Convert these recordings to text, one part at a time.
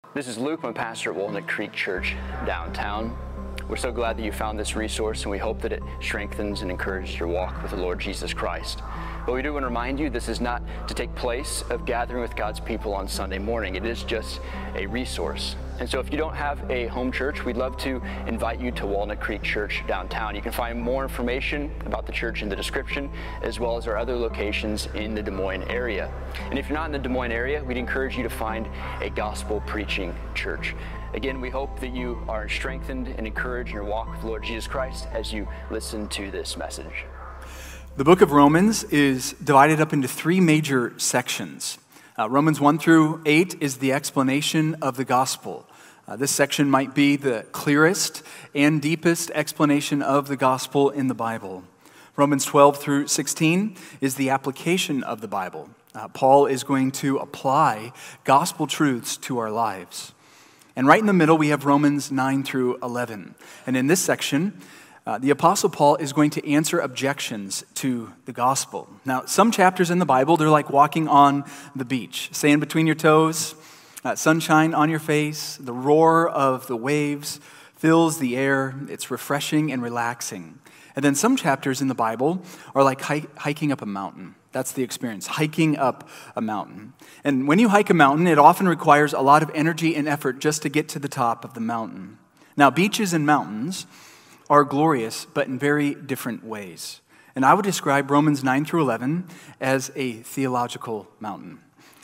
This is Luke, I'm a pastor at Walnut Creek Church downtown. We're so glad that you found this resource, and we hope that it strengthens and encourages your walk with the Lord Jesus Christ. But we do want to remind you, this is not to take place of gathering with God's people on Sunday morning. It is just a resource. And so if you don't have a home church, we'd love to invite you to Walnut Creek Church downtown. You can find more information about the church in the description, as well as our other locations in the Des Moines area. And if you're not in the Des Moines area, we'd encourage you to find a gospel preaching church. Again, we hope that you are strengthened and encouraged in your walk with the Lord Jesus Christ as you listen to this message. The book of Romans is divided up into three major sections. Romans 1 through 8 is the explanation of the gospel. This section might be the clearest and deepest explanation of the gospel in the Bible. Romans 12 through 16 is the application of the Bible. Paul is going to apply gospel truths to our lives. And right in the middle, we have Romans 9 through 11. And in this section, the Apostle Paul is going to answer objections to the gospel. Now, some chapters in the Bible, they're like walking on the beach. Sand between your toes, sunshine on your face, the roar of the waves fills the air. It's refreshing and relaxing. And then some chapters in the Bible are like hiking up a mountain. That's the experience, hiking up a mountain. And when you hike a mountain, it often requires a lot of energy and effort just to get to the top of the mountain. Now, beaches and mountains are glorious, but in very different ways. And I would describe Romans 9 through 11 as a theological mountain.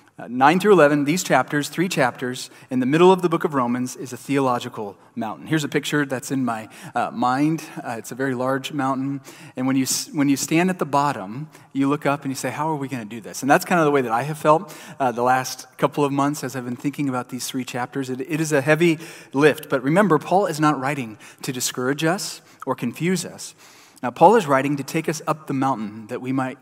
9 through 11, these chapters, 3 chapters, in the middle of the book of Romans is a theological mountain. Here's a picture that's in my mind. It's a very large mountain. And when you stand at the bottom, you look up and you say, how are we going to do this? And that's kind of the way that I have felt the last couple of months as I've been thinking about these 3 chapters. It is a heavy lift. But remember, Paul is not writing to discourage us or confuse us. Now, Paul is writing to take us up the mountain that we might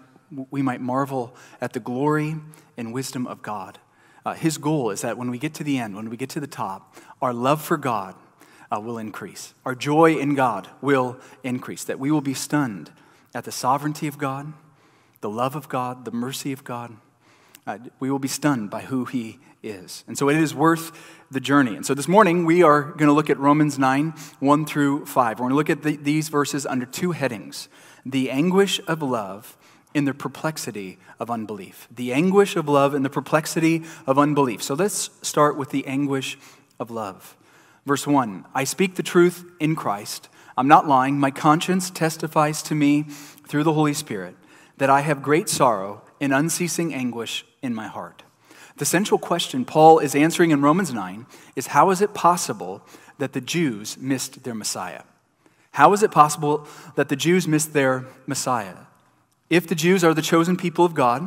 marvel at the glory and wisdom of God. His goal is that when we get to the end, when we get to the top, our love for God will increase. Our joy in God will increase, that we will be stunned at the sovereignty of God, the love of God, the mercy of God. We will be stunned by who He is. And so it is worth the journey. And so this morning, we are going to look at Romans 9, 1 through 5. We're going to look at these verses under 2 headings: the anguish of love in the perplexity of unbelief. The anguish of love in the perplexity of unbelief. So let's start with the anguish of love. Verse 1, I speak the truth in Christ. I'm not lying. My conscience testifies to me through the Holy Spirit that I have great sorrow and unceasing anguish in my heart. The central question Paul is answering in Romans 9 is, how is it possible that the Jews missed their Messiah? How is it possible that the Jews missed their Messiah? If the Jews are the chosen people of God,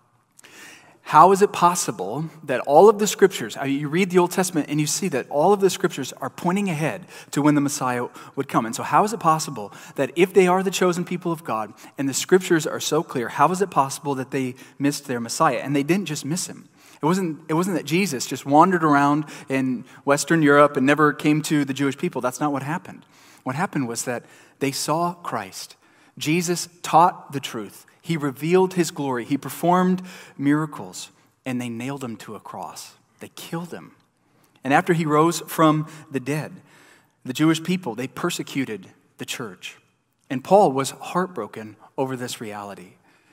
how is it possible that all of the scriptures, you read the Old Testament and you see that all of the scriptures are pointing ahead to when the Messiah would come? And so how is it possible that if they are the chosen people of God and the scriptures are so clear, how is it possible that they missed their Messiah? And they didn't just miss him. It wasn't that Jesus just wandered around in Western Europe and never came to the Jewish people. That's not what happened. What happened was that they saw Christ. Jesus taught the truth. He revealed his glory. He performed miracles, and they nailed him to a cross. They killed him. And after he rose from the dead, the Jewish people, they persecuted the church. And Paul was heartbroken over this reality.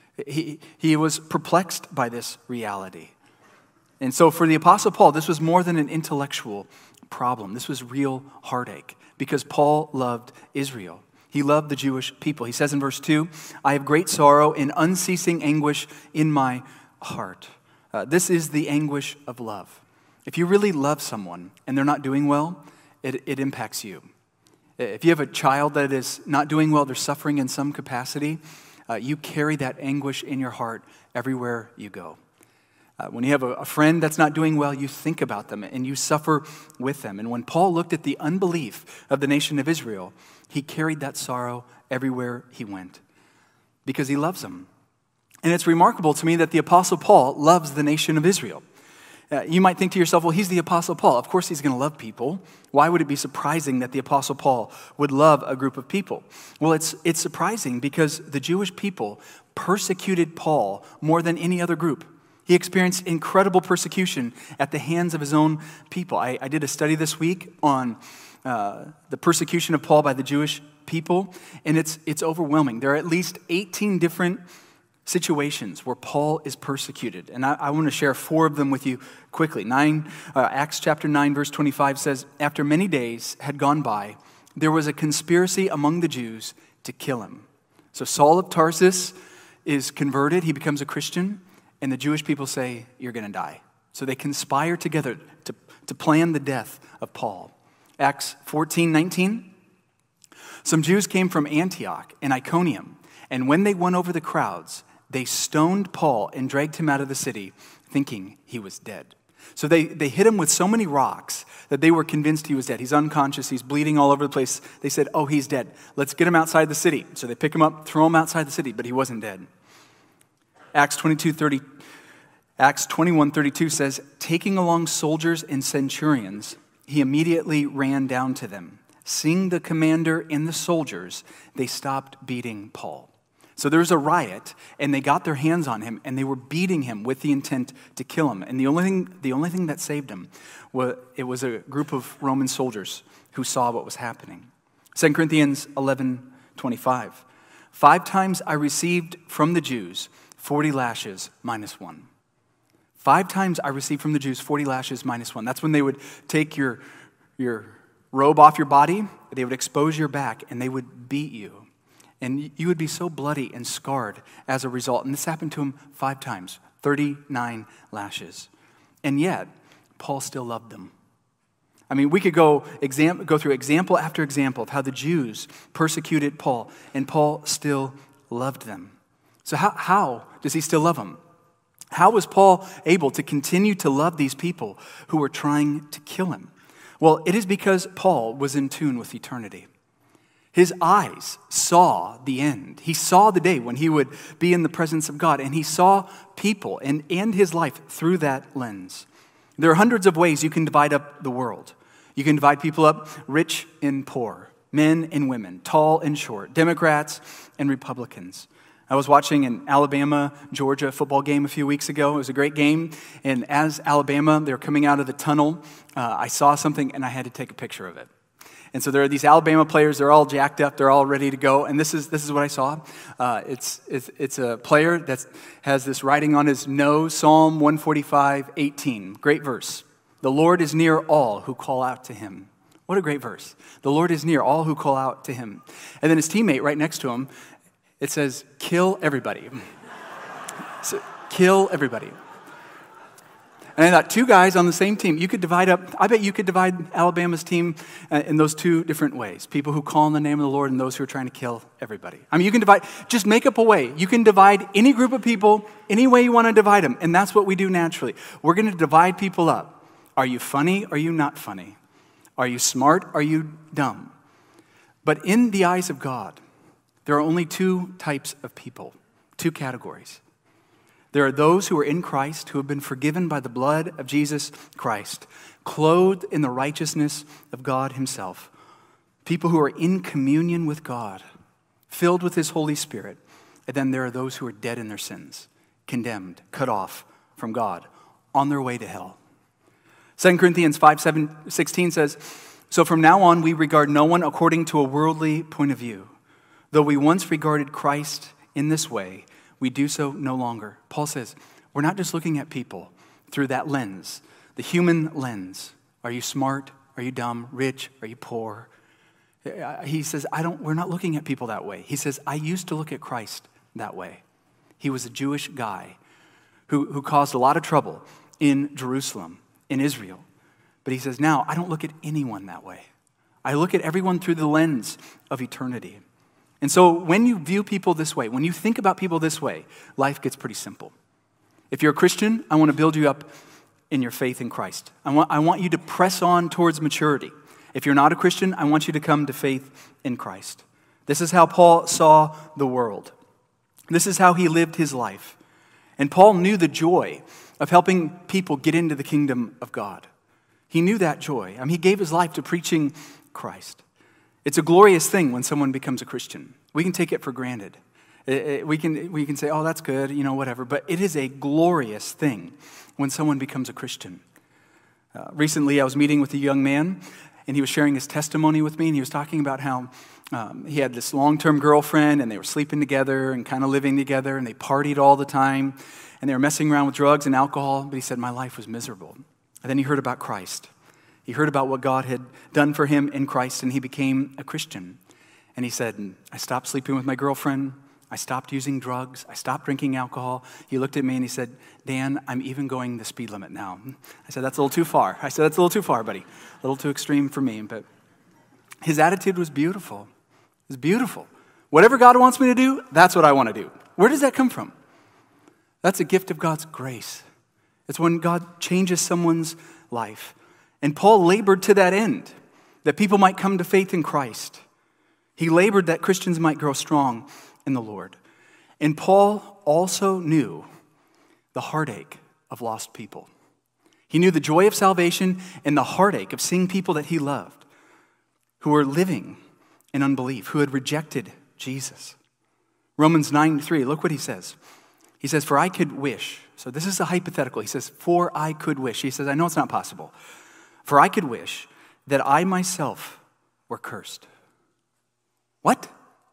He was perplexed by this reality. And so for the Apostle Paul, this was more than an intellectual problem. This was real heartache, because Paul loved Israel. He loved the Jewish people. He says in verse 2, I have great sorrow and unceasing anguish in my heart. This is the anguish of love. If you really love someone and they're not doing well, it impacts you. If you have a child that is not doing well, they're suffering in some capacity, you carry that anguish in your heart everywhere you go. When you have a friend that's not doing well, you think about them and you suffer with them. And when Paul looked at the unbelief of the nation of Israel, he carried that sorrow everywhere he went because he loves them. And it's remarkable to me that the Apostle Paul loves the nation of Israel. You might think to yourself, well, he's the Apostle Paul. Of course he's going to love people. Why would it be surprising that the Apostle Paul would love a group of people? Well, it's surprising because the Jewish people persecuted Paul more than any other group. He experienced incredible persecution at the hands of his own people. I did a study this week on the persecution of Paul by the Jewish people, and it's overwhelming. There are at least 18 different situations where Paul is persecuted, and I want to share 4 of them with you quickly. Acts chapter 9, verse 25 says, "After many days had gone by, there was a conspiracy among the Jews to kill him." So Saul of Tarsus is converted, he becomes a Christian, and the Jewish people say, "You're going to die." So they conspire together to plan the death of Paul. Acts 14:19, "Some Jews came from Antioch and Iconium, and when they won over the crowds, they stoned Paul and dragged him out of the city, thinking he was dead." So they hit him with so many rocks that they were convinced he was dead. He's unconscious, he's bleeding all over the place. They said, "Oh, he's dead. Let's get him outside the city." So they pick him up, throw him outside the city, but he wasn't dead. Acts 21:32 says, "Taking along soldiers and centurions, he immediately ran down to them. Seeing the commander and the soldiers, they stopped beating Paul." So there was a riot, and they got their hands on him, and they were beating him with the intent to kill him. And the only thing that saved him was a group of Roman soldiers who saw what was happening. 2 Corinthians 11:25, "5 times I received from the Jews 40 lashes minus 1. 5 times I received from the Jews 40 lashes minus 1. That's when they would take your robe off your body, they would expose your back, and they would beat you. And you would be so bloody and scarred as a result. And this happened to him 5 times, 39 lashes. And yet, Paul still loved them. I mean, we could go through example after example of how the Jews persecuted Paul, and Paul still loved them. So how does he still love them? How was Paul able to continue to love these people who were trying to kill him? Well, it is because Paul was in tune with eternity. His eyes saw the end. He saw the day when he would be in the presence of God, and he saw people and his life through that lens. There are hundreds of ways you can divide up the world. You can divide people up rich and poor, men and women, tall and short, Democrats and Republicans. I was watching an Alabama-Georgia football game a few weeks ago. It was a great game, and as Alabama, they were coming out of the tunnel, I saw something, and I had to take a picture of it. And so there are these Alabama players. They're all jacked up. They're all ready to go. And this is what I saw. It's a player that has this writing on his nose, Psalm 145:18. Great verse. "The Lord is near all who call out to him." What a great verse. The Lord is near all who call out to him. And then his teammate right next to him, it says, "Kill everybody." So, kill everybody. And I thought, 2 guys on the same team, I bet you could divide Alabama's team in those 2 different ways. People who call on the name of the Lord and those who are trying to kill everybody. I mean, you can just make up a way. You can divide any group of people any way you want to divide them. And that's what we do naturally. We're going to divide people up. Are you funny? Are you not funny? Are you smart? Are you dumb? But in the eyes of God, there are only 2 types of people, 2 categories. There are those who are in Christ, who have been forgiven by the blood of Jesus Christ, clothed in the righteousness of God himself. People who are in communion with God, filled with his Holy Spirit. And then there are those who are dead in their sins, condemned, cut off from God, on their way to hell. 2 Corinthians 5:16 says, "So from now on we regard no one according to a worldly point of view. Though we once regarded Christ in this way, we do so no longer." Paul says, we're not just looking at people through that lens, the human lens. Are you smart? Are you dumb? Rich? Are you poor? He says, we're not looking at people that way. He says, I used to look at Christ that way. He was a Jewish guy who caused a lot of trouble in Jerusalem, in Israel. But he says, now I don't look at anyone that way. I look at everyone through the lens of eternity. And so when you view people this way, when you think about people this way, life gets pretty simple. If you're a Christian, I want to build you up in your faith in Christ. I want you to press on towards maturity. If you're not a Christian, I want you to come to faith in Christ. This is how Paul saw the world. This is how he lived his life. And Paul knew the joy of helping people get into the kingdom of God. He knew that joy. He gave his life to preaching Christ. It's a glorious thing when someone becomes a Christian. We can take it for granted. We can say, oh, that's good, whatever. But it is a glorious thing when someone becomes a Christian. Recently, I was meeting with a young man, and he was sharing his testimony with me, and he was talking about how he had this long-term girlfriend, and they were sleeping together and kind of living together, and they partied all the time, and they were messing around with drugs and alcohol, but he said, my life was miserable. And then he heard about Christ. He heard about what God had done for him in Christ, and he became a Christian. And he said, I stopped sleeping with my girlfriend. I stopped using drugs. I stopped drinking alcohol. He looked at me and he said, Dan, I'm even going the speed limit now. I said, that's a little too far. I said, that's a little too far, buddy. A little too extreme for me. But his attitude was beautiful. It was beautiful. Whatever God wants me to do, that's what I want to do. Where does that come from? That's a gift of God's grace. It's when God changes someone's life. And Paul labored to that end, that people might come to faith in Christ. He labored that Christians might grow strong in the Lord. And Paul also knew the heartache of lost people. He knew the joy of salvation and the heartache of seeing people that he loved who were living in unbelief, who had rejected Jesus. Romans 9:3, look what he says. He says, for I could wish. So this is a hypothetical. He says, for I could wish. He says, I know it's not possible. For I could wish that I myself were cursed. What?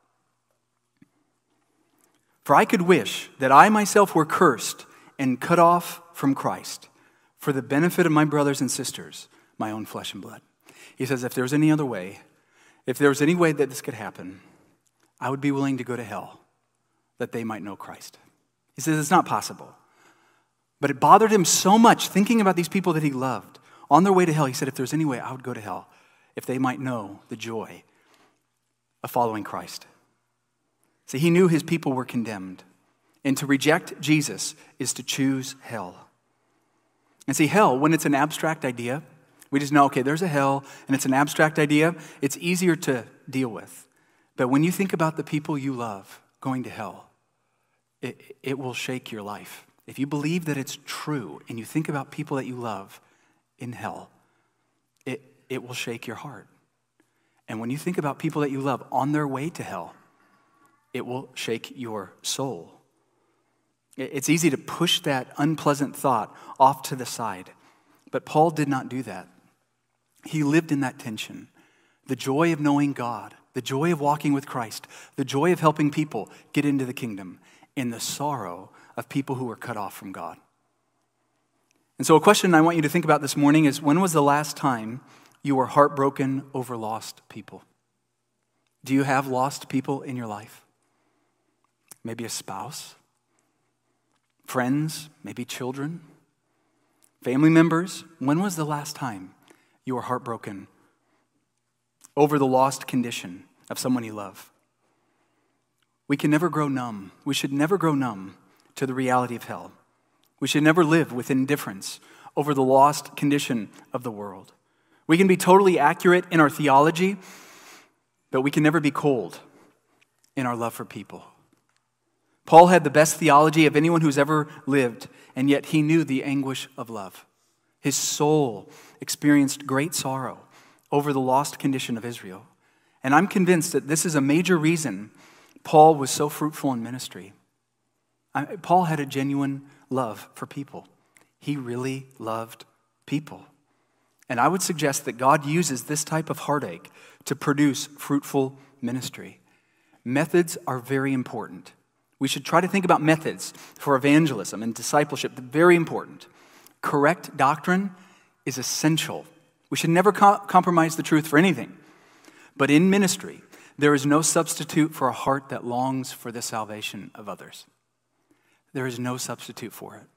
For I could wish that I myself were cursed and cut off from Christ for the benefit of my brothers and sisters, my own flesh and blood. He says, if there's any other way, if there was any way that this could happen, I would be willing to go to hell that they might know Christ. He says it's not possible. But it bothered him so much thinking about these people that he loved. On their way to hell, he said, if there's any way, I would go to hell if they might know the joy of following Christ. See, he knew his people were condemned. And to reject Jesus is to choose hell. And see, hell, when it's an abstract idea, we just know, okay, there's a hell, and it's an abstract idea, it's easier to deal with. But when you think about the people you love going to hell, it will shake your life. If you believe that it's true, and you think about people that you love in hell, it will shake your heart. And when you think about people that you love on their way to hell, it will shake your soul. It's easy to push that unpleasant thought off to the side. But Paul did not do that. He lived in that tension. The joy of knowing God, the joy of walking with Christ, the joy of helping people get into the kingdom, and the sorrow of people who were cut off from God. And so a question I want you to think about this morning is, when was the last time you were heartbroken over lost people? Do you have lost people in your life? Maybe a spouse, friends, maybe children, family members. When was the last time you were heartbroken over the lost condition of someone you love? We can never grow numb. We should never grow numb to the reality of hell. We should never live with indifference over the lost condition of the world. We can be totally accurate in our theology, but we can never be cold in our love for people. Paul had the best theology of anyone who's ever lived, and yet he knew the anguish of love. His soul experienced great sorrow over the lost condition of Israel. And I'm convinced that this is a major reason Paul was so fruitful in ministry. Paul had a genuine love for people. He really loved people. And I would suggest that God uses this type of heartache to produce fruitful ministry. Methods are very important. We should try to think about methods for evangelism and discipleship. They're very important. Correct doctrine is essential. We should never compromise the truth for anything. But in ministry, there is no substitute for a heart that longs for the salvation of others. There is no substitute for it.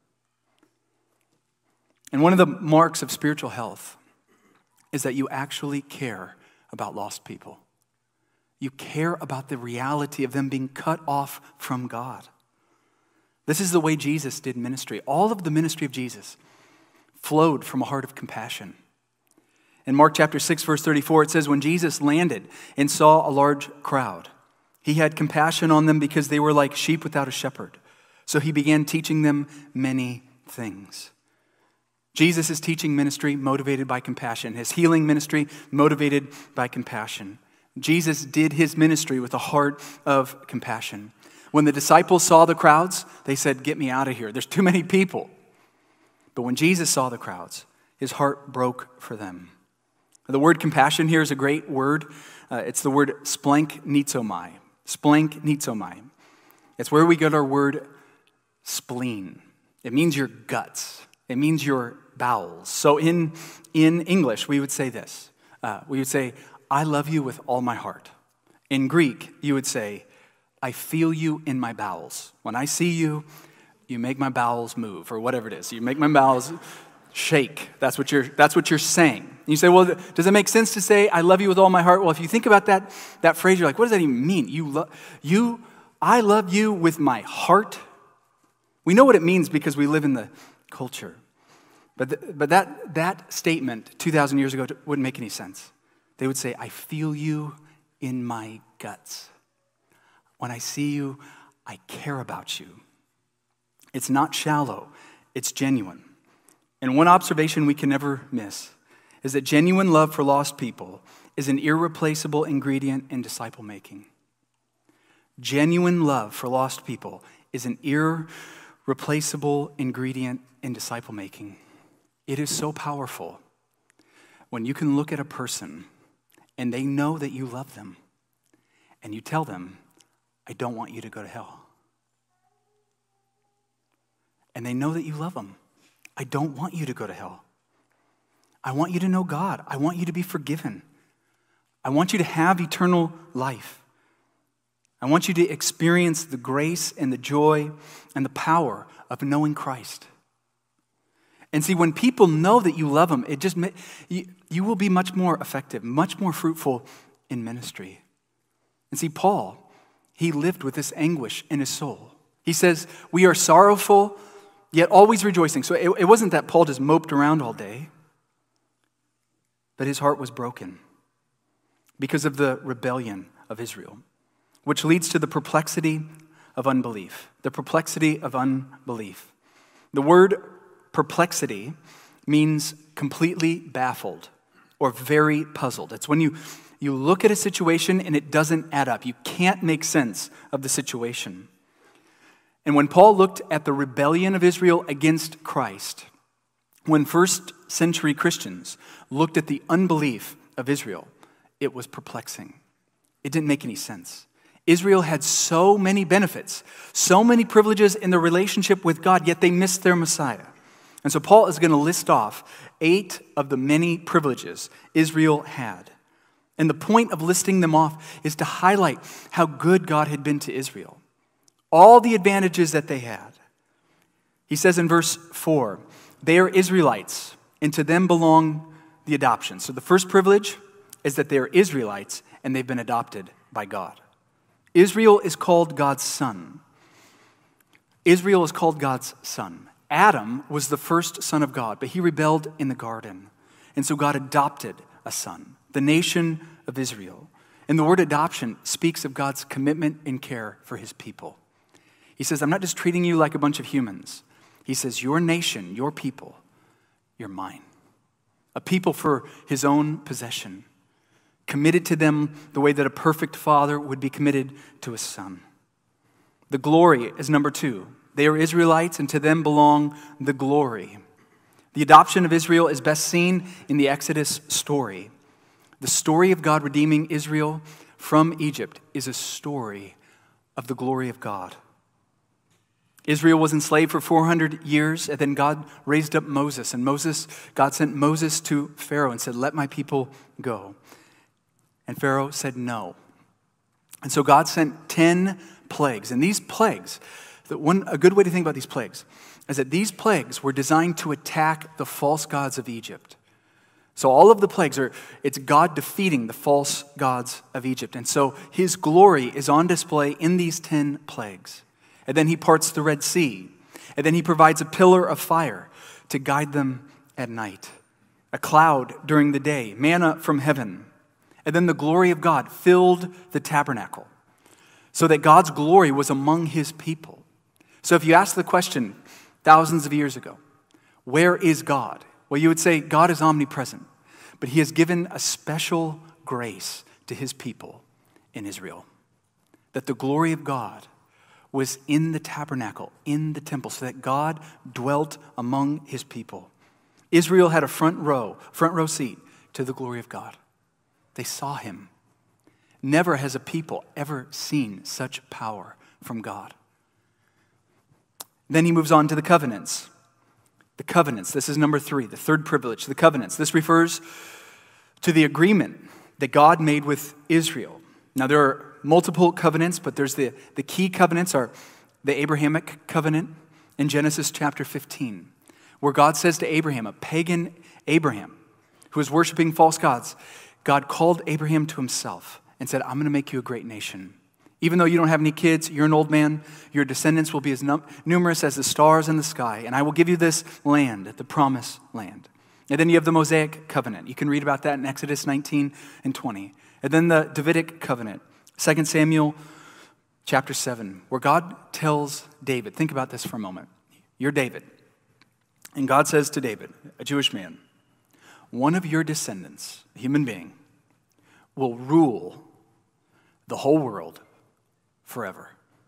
And one of the marks of spiritual health is that you actually care about lost people. You care about the reality of them being cut off from God. This is the way Jesus did ministry. All of the ministry of Jesus flowed from a heart of compassion. In Mark chapter 6, verse 34, it says, when Jesus landed and saw a large crowd, he had compassion on them because they were like sheep without a shepherd. So he began teaching them many things. Jesus' teaching ministry motivated by compassion. His healing ministry motivated by compassion. Jesus did his ministry with a heart of compassion. When the disciples saw the crowds, they said, "Get me out of here. There's too many people." But when Jesus saw the crowds, his heart broke for them. The word compassion here is a great word. It's the word splanknizomai. Splanknizomai. It's where we get our word spleen. It means your guts. It means your bowels. So in English, we would say this. We would say, "I love you with all my heart." In Greek, you would say, "I feel you in my bowels. When I see you, you make my bowels move," or whatever it is. You make my bowels shake. That's what you're saying. And you say, "Well, does it make sense to say I love you with all my heart?" Well, if you think about that phrase, you're like, what does that even mean? I love you with my heart. We know what it means because we live in the culture. But that statement 2,000 years ago wouldn't make any sense. They would say, "I feel you in my guts. When I see you, I care about you." It's not shallow, it's genuine. And one observation we can never miss is that genuine love for lost people is an irreplaceable ingredient in disciple making. Genuine love for lost people is an irreplaceable ingredient in disciple making. It is so powerful when you can look at a person and they know that you love them and you tell them, "I don't want you to go to hell." And they know that you love them. "I don't want you to go to hell. I want you to know God. I want you to be forgiven. I want you to have eternal life. I want you to experience the grace and the joy and the power of knowing Christ." And see, when people know that you love them, you will be much more effective, much more fruitful in ministry. And see, Paul, he lived with this anguish in his soul. He says, "We are sorrowful, yet always rejoicing." So it wasn't that Paul just moped around all day, but his heart was broken because of the rebellion of Israel, which leads to the perplexity of unbelief. The perplexity of unbelief. The word perplexity means completely baffled or very puzzled. It's when you look at a situation and it doesn't add up. You can't make sense of the situation. And when Paul looked at the rebellion of Israel against Christ, when first century Christians looked at the unbelief of Israel, it was perplexing. It didn't make any sense. Israel had so many benefits, so many privileges in their relationship with God, yet they missed their Messiah. And so Paul is going to list off 8 of the many privileges Israel had. And the point of listing them off is to highlight how good God had been to Israel. All the advantages that they had. He says in verse 4, "They are Israelites, and to them belong the adoption." So the first privilege is that they are Israelites, and they've been adopted by God. Israel is called God's son. Israel is called God's son. Adam was the first son of God, but he rebelled in the garden. And so God adopted a son, the nation of Israel. And the word adoption speaks of God's commitment and care for his people. He says, "I'm not just treating you like a bunch of humans." He says, "Your nation, your people, you're mine." A people for his own possession. Committed to them the way that a perfect father would be committed to a son. The glory is number 2. They are Israelites, and to them belong the glory. The adoption of Israel is best seen in the Exodus story. The story of God redeeming Israel from Egypt is a story of the glory of God. Israel was enslaved for 400 years, and then God raised up Moses. And God sent Moses to Pharaoh and said, "Let my people go." And Pharaoh said no. And so God sent 10 plagues. And these plagues, a good way to think about these plagues is that these plagues were designed to attack the false gods of Egypt. So all of the plagues it's God defeating the false gods of Egypt. And so his glory is on display in these 10 plagues. And then he parts the Red Sea. And then he provides a pillar of fire to guide them at night. A cloud during the day, manna from heaven. And then the glory of God filled the tabernacle so that God's glory was among his people. So if you ask the question thousands of years ago, where is God? Well, you would say God is omnipresent, but he has given a special grace to his people in Israel, that the glory of God was in the tabernacle, in the temple, so that God dwelt among his people. Israel had a front row seat to the glory of God. They saw him. Never has a people ever seen such power from God. Then he moves on to the covenants. The covenants, this is number 3, the third privilege, the covenants. This refers to the agreement that God made with Israel. Now there are multiple covenants, but there's the key covenants are the Abrahamic covenant in Genesis chapter 15, where God says to Abraham, a pagan Abraham who was worshiping false gods, God called Abraham to himself and said, I'm going to make you a great nation. Even though you don't have any kids, you're an old man, your descendants will be as numerous as the stars in the sky, and I will give you this land, the promised land. And then you have the Mosaic covenant. You can read about that in Exodus 19 and 20. And then the Davidic covenant, 2 Samuel chapter 7, where God tells David, think about this for a moment. You're David. And God says to David, a Jewish man, one of your descendants, a human being, will rule the whole world forever.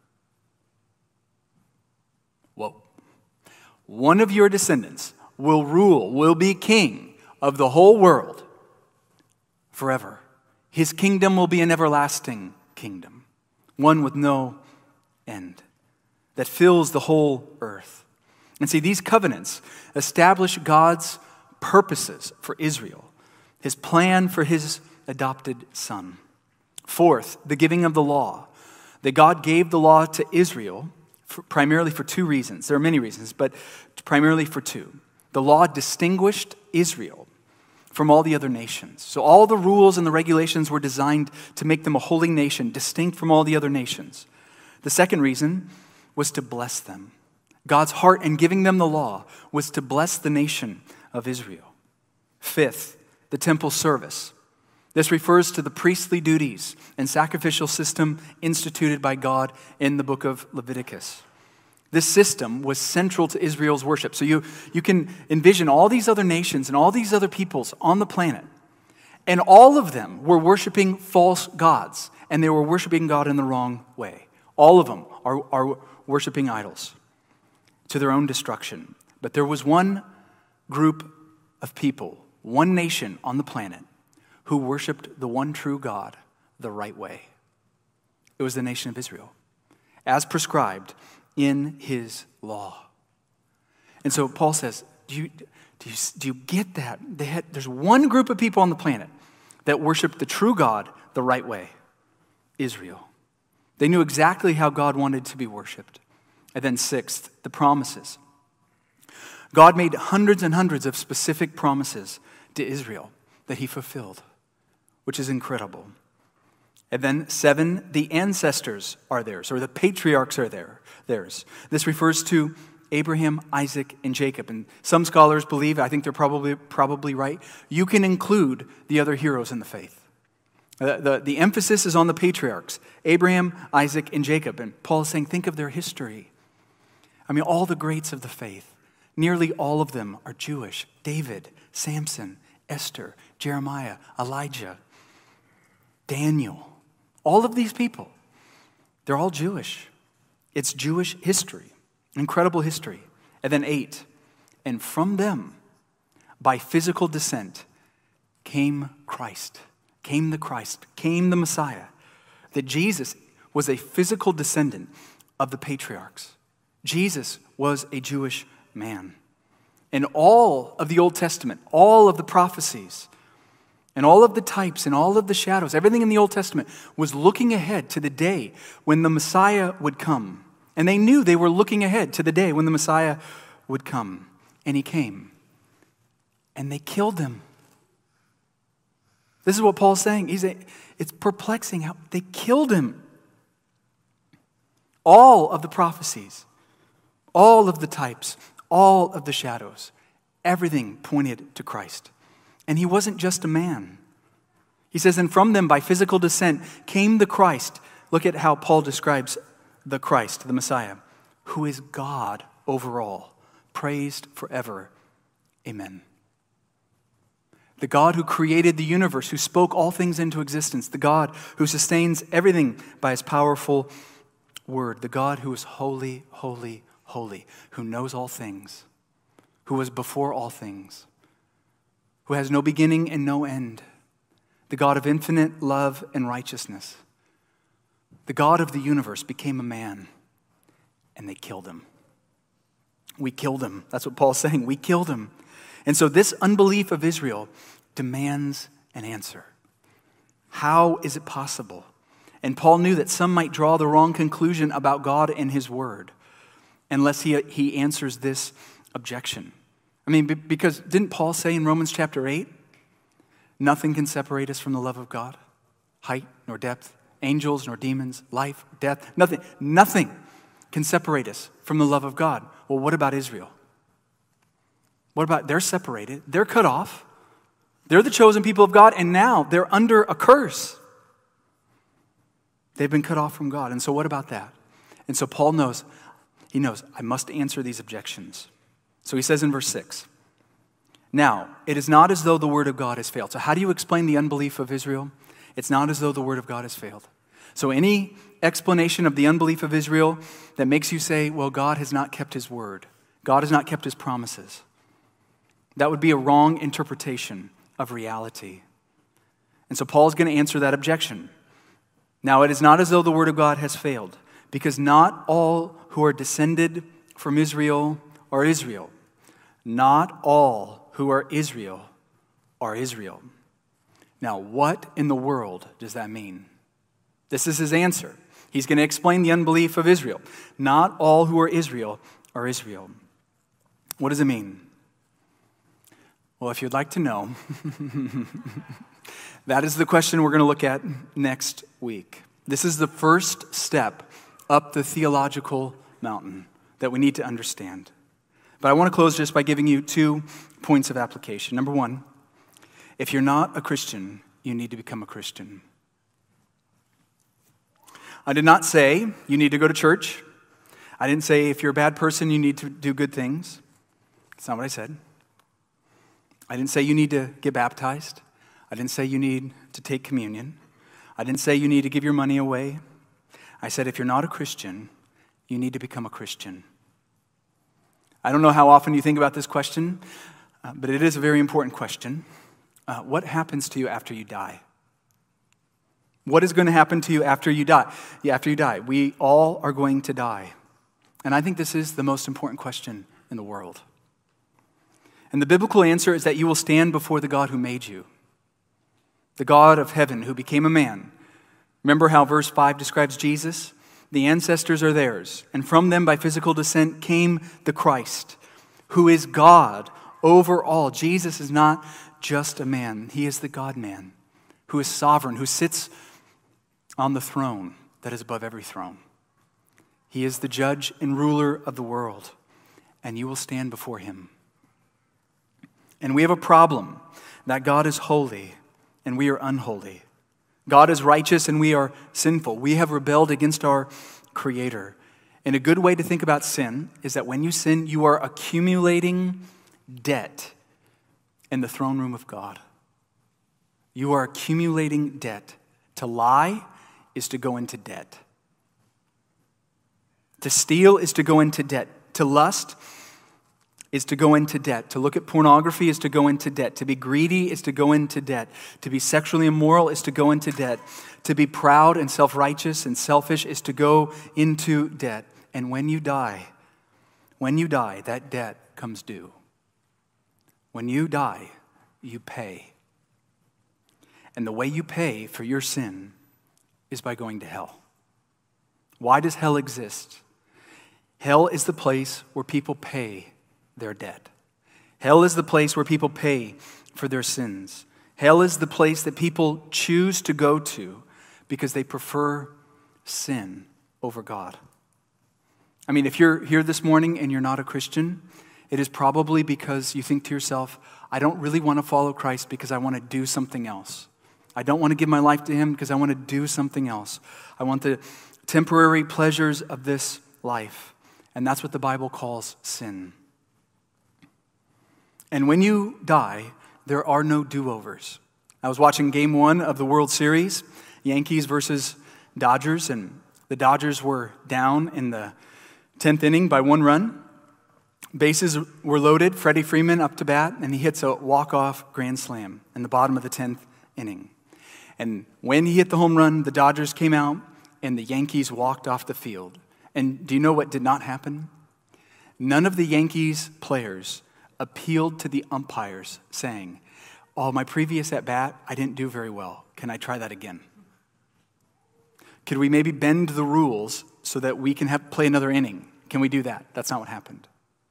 Whoa. One of your descendants will rule, will be king of the whole world forever. His kingdom will be an everlasting kingdom, one with no end, that fills the whole earth. And see, these covenants establish God's purposes for Israel, his plan for his adopted son. Fourth, the giving of the law. That God gave the law to Israel primarily for 2 reasons. There are many reasons, but primarily for 2. The law distinguished Israel from all the other nations. So all the rules and the regulations were designed to make them a holy nation, distinct from all the other nations. The second reason was to bless them. God's heart in giving them the law was to bless the nation of Israel. Fifth, the temple service. This refers to the priestly duties and sacrificial system instituted by God in the book of Leviticus. This system was central to Israel's worship. So you can envision all these other nations and all these other peoples on the planet, and all of them were worshiping false gods, and they were worshiping God in the wrong way. All of them are worshiping idols to their own destruction. But there was one group of people, one nation on the planet, who worshiped the one true God the right way. It was the nation of Israel, as prescribed in his law. And so Paul says, do you get that? There's one group of people on the planet that worshiped the true God the right way, Israel. They knew exactly how God wanted to be worshiped. And then sixth, the promises. God made hundreds and hundreds of specific promises to Israel that he fulfilled, which is incredible. And then 7, the ancestors are theirs, or the patriarchs are theirs. This refers to Abraham, Isaac, and Jacob. And some scholars believe, I think they're probably right, you can include the other heroes in the faith. The emphasis is on the patriarchs, Abraham, Isaac, and Jacob. And Paul is saying, think of their history. I mean, all the greats of the faith, nearly all of them are Jewish. David, Samson, Esther, Jeremiah, Elijah, Daniel. All of these people, they're all Jewish. It's Jewish history, incredible history. And then 8, and from them, by physical descent, came Christ, came the Messiah. That Jesus was a physical descendant of the patriarchs. Jesus was a Jewish man. And all of the Old Testament, all of the prophecies, and all of the types and all of the shadows, everything in the Old Testament was looking ahead to the day when the Messiah would come. And they knew they were looking ahead to the day when the Messiah would come. And he came. And they killed him. This is what Paul's saying. It's perplexing how they killed him. All of the prophecies, all of the types, all of the shadows, everything pointed to Christ. And he wasn't just a man. He says, and from them by physical descent came the Christ. Look at how Paul describes the Christ, the Messiah, who is God over all, praised forever. Amen. The God who created the universe, who spoke all things into existence, the God who sustains everything by his powerful word, the God who is holy, holy, holy, who knows all things, who was before all things, who has no beginning and no end, the God of infinite love and righteousness, the God of the universe became a man, and they killed him. We killed him. That's what Paul's saying. We killed him. And so this unbelief of Israel demands an answer. How is it possible? And Paul knew that some might draw the wrong conclusion about God and his word unless he answers this objection. I mean, because didn't Paul say in Romans chapter 8, nothing can separate us from the love of God, height nor depth, angels nor demons, life, death, nothing can separate us from the love of God. Well, what about Israel? What about, they're separated, they're cut off, they're the chosen people of God, and now they're under a curse. They've been cut off from God. And so what about that? And so Paul knows, I must answer these objections. So he says in verse 6, now, it is not as though the word of God has failed. So how do you explain the unbelief of Israel? It's not as though the word of God has failed. So any explanation of the unbelief of Israel that makes you say, well, God has not kept his word, God has not kept his promises, that would be a wrong interpretation of reality. And so Paul's going to answer that objection. Now, it is not as though the word of God has failed, because not all who are descended from Israel are Israel. Not all who are Israel are Israel. Now, what in the world does that mean? This is his answer. He's going to explain the unbelief of Israel. Not all who are Israel are Israel. What does it mean? Well, if you'd like to know, that is the question we're going to look at next week. This is the first step up the theological mountain that we need to understand. But I want to close just by giving you 2 points of application. Number 1, if you're not a Christian, you need to become a Christian. I did not say you need to go to church. I didn't say if you're a bad person, you need to do good things. That's not what I said. I didn't say you need to get baptized. I didn't say you need to take communion. I didn't say you need to give your money away. I said if you're not a Christian, you need to become a Christian. I don't know how often you think about this question, but it is a very important question. What happens to you after you die? What is going to happen to you after you die? Yeah, after you die. We all are going to die. And I think this is the most important question in the world. And the biblical answer is that you will stand before the God who made you, the God of heaven who became a man. Remember how verse 5 describes Jesus? The ancestors are theirs, and from them by physical descent came the Christ, who is God over all. Jesus is not just a man. He is the God-man who is sovereign, who sits on the throne that is above every throne. He is the judge and ruler of the world, and you will stand before him. And we have a problem that God is holy and we are unholy. God is righteous and we are sinful. We have rebelled against our Creator. And a good way to think about sin is that when you sin, you are accumulating debt in the throne room of God. You are accumulating debt. To lie is to go into debt. To steal is to go into debt. To lust is to go into debt. To look at pornography is to go into debt. To be greedy is to go into debt. To be sexually immoral is to go into debt. To be proud and self-righteous and selfish is to go into debt. And when you die, that debt comes due. When you die, you pay. And the way you pay for your sin is by going to hell. Why does hell exist? Hell is the place where people pay their debt. Hell is the place where people pay for their sins. Hell is the place that people choose to go to because they prefer sin over God. I mean, if you're here this morning and you're not a Christian, it is probably because you think to yourself, I don't really want to follow Christ because I want to do something else. I don't want to give my life to him because I want to do something else. I want the temporary pleasures of this life. And that's what the Bible calls sin. And when you die, there are no do-overs. I was watching Game 1 of the World Series, Yankees versus Dodgers, and The Dodgers were down in the 10th inning by 1 run. Bases were loaded. Freddie Freeman up to bat, and he hits a walk-off grand slam in the bottom of the 10th inning. And when he hit the home run, the Dodgers came out, and the Yankees walked off the field. And do you know what did not happen? None of the Yankees players appealed to the umpires saying, "Oh, my previous at-bat, I didn't do very well. Can I try that again? Could we maybe bend the rules so that we can play another inning? Can we do that?" That's not what happened.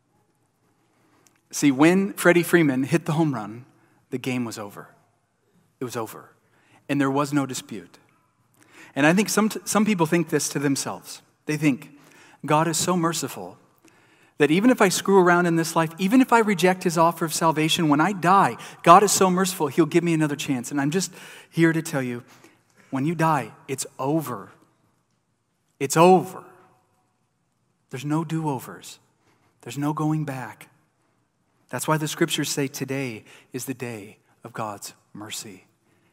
See, when Freddie Freeman hit the home run, the game was over. It was over. And there was no dispute. And I think some people think this to themselves. They think, God is so merciful that even if I screw around in this life, even if I reject his offer of salvation, when I die, God is so merciful, he'll give me another chance. And I'm just here to tell you, when you die, it's over. It's over. There's no do-overs. There's no going back. That's why the scriptures say today is the day of God's mercy.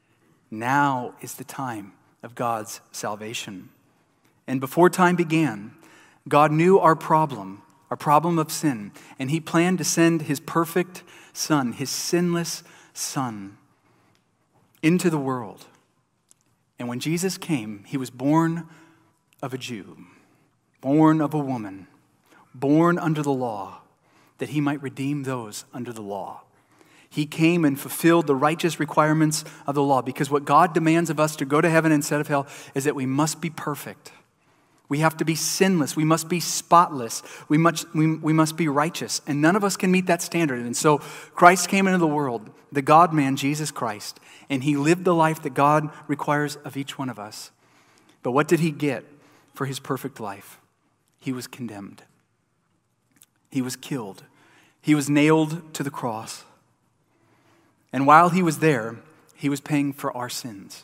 Now is the time of God's salvation. And before time began, God knew our problem of sin, and he planned to send his perfect Son, his sinless Son, into the world. And when Jesus came, he was born of a Jew, born of a woman, born under the law, that he might redeem those under the law. He came and fulfilled the righteous requirements of the law, because what God demands of us to go to heaven instead of hell is that we must be perfect. We have to be sinless. We must be spotless. We must be righteous. And none of us can meet that standard. And so Christ came into the world, the God-man, Jesus Christ, and he lived the life that God requires of each one of us. But what did he get for his perfect life? He was condemned. He was killed. He was nailed to the cross. And while he was there, he was paying for our sins.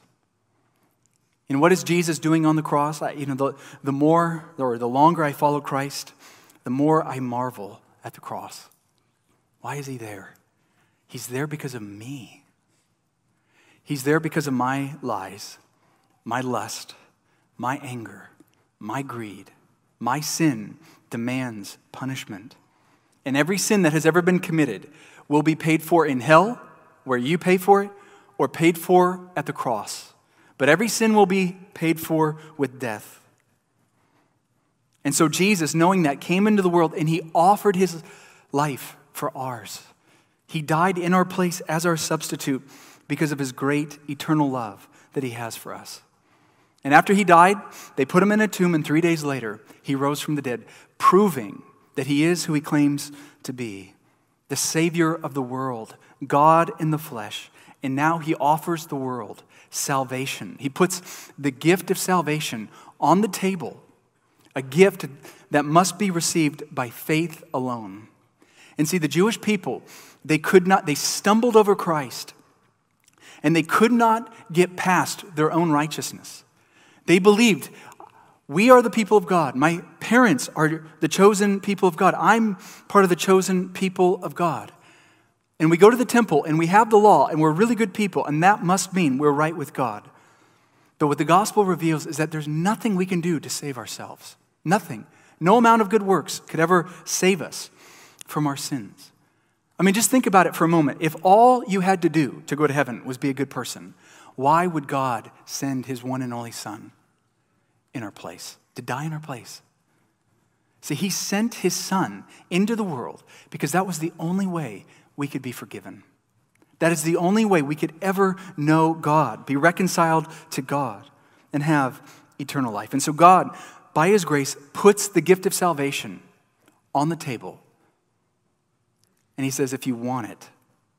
And what is Jesus doing on the cross? The longer I follow Christ, the more I marvel at the cross. Why is he there? He's there because of me. He's there because of my lies, my lust, my anger, my greed. My sin demands punishment. And every sin that has ever been committed will be paid for in hell, where you pay for it, or paid for at the cross. But every sin will be paid for with death. And so Jesus, knowing that, came into the world and he offered his life for ours. He died in our place as our substitute because of his great eternal love that he has for us. And after he died, they put him in a tomb, and 3 days later, he rose from the dead, proving that he is who he claims to be, the Savior of the world, God in the flesh. And now he offers the world salvation. He puts the gift of salvation on the table, a gift that must be received by faith alone. And see, the Jewish people, they stumbled over Christ, and they could not get past their own righteousness. They believed, we are the people of God. My parents are the chosen people of God. I'm part of the chosen people of God. And we go to the temple and we have the law and we're really good people, and that must mean we're right with God. But what the gospel reveals is that there's nothing we can do to save ourselves. Nothing. No amount of good works could ever save us from our sins. I mean, just think about it for a moment. If all you had to do to go to heaven was be a good person, why would God send his one and only Son in our place, to die in our place? See, he sent his Son into the world because that was the only way we could be forgiven. That is the only way we could ever know God, be reconciled to God, and have eternal life. And so God, by his grace, puts the gift of salvation on the table. And he says, if you want it,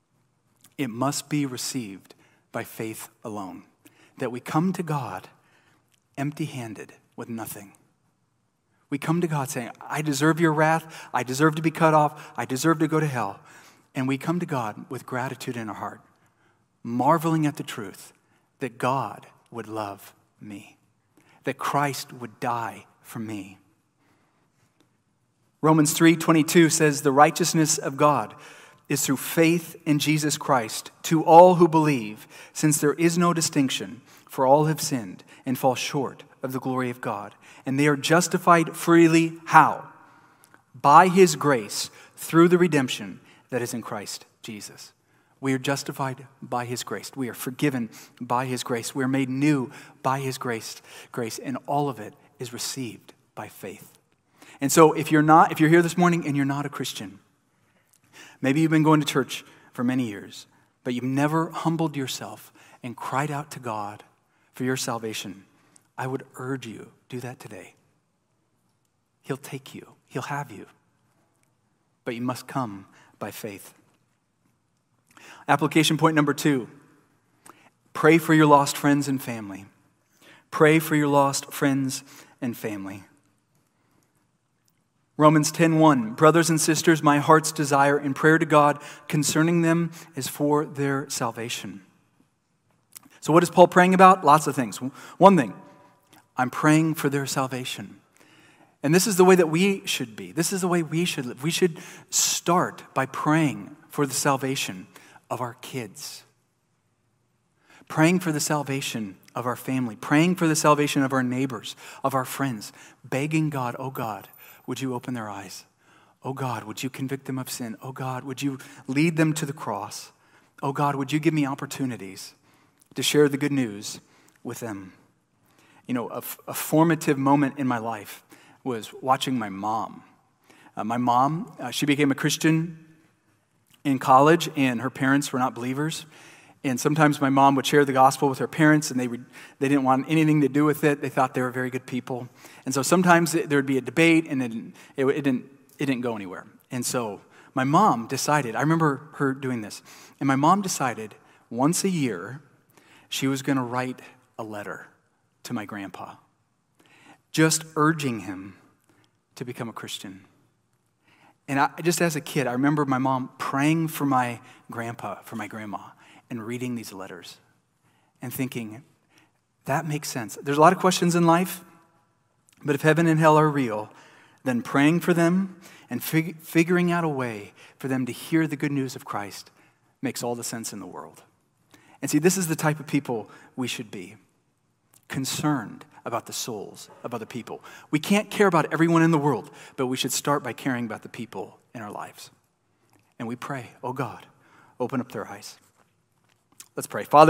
it must be received by faith alone. That we come to God empty-handed with nothing. We come to God saying, I deserve your wrath. I deserve to be cut off. I deserve to go to hell. And we come to God with gratitude in our heart, marveling at the truth that God would love me, that Christ would die for me. Romans 3:22 says, the righteousness of God is through faith in Jesus Christ to all who believe, since there is no distinction, for all have sinned and fall short of of the glory of God. And they are justified freely, how? By his grace, through the redemption that is in Christ Jesus. We are justified by his grace. We are forgiven by his grace. We are made new by his grace. And all of it is received by faith. And so if you're here this morning and you're not a Christian, maybe you've been going to church for many years, but you've never humbled yourself and cried out to God for your salvation, I would urge you, do that today. He'll take you. He'll have you. But you must come by faith. Application point number 2. Pray for your lost friends and family. Pray for your lost friends and family. Romans 10:1, brothers and sisters, my heart's desire in prayer to God concerning them is for their salvation. So what is Paul praying about? Lots of things. One thing, I'm praying for their salvation. And this is the way that we should be. This is the way we should live. We should start by praying for the salvation of our kids. Praying for the salvation of our family. Praying for the salvation of our neighbors, of our friends. Begging God, oh God, would you open their eyes? Oh God, would you convict them of sin? Oh God, would you lead them to the cross? Oh God, would you give me opportunities to share the good news with them? You know, a formative moment in my life was watching my mom. She became a Christian in college, and her parents were not believers. And sometimes my mom would share the gospel with her parents, and they didn't want anything to do with it. They thought they were very good people. And so sometimes there would be a debate, and it didn't go anywhere. And so my mom decided, I remember her doing this, and my mom decided once a year she was going to write a letter to my grandpa, just urging him to become a Christian. And just as a kid, I remember my mom praying for my grandpa, for my grandma, and reading these letters and thinking, that makes sense. There's a lot of questions in life, but if heaven and hell are real, then praying for them and figuring out a way for them to hear the good news of Christ makes all the sense in the world. And see, this is the type of people we should be. Concerned about the souls of other people. We can't care about everyone in the world, but we should start by caring about the people in our lives. And we pray, oh God, open up their eyes. Let's pray. Father,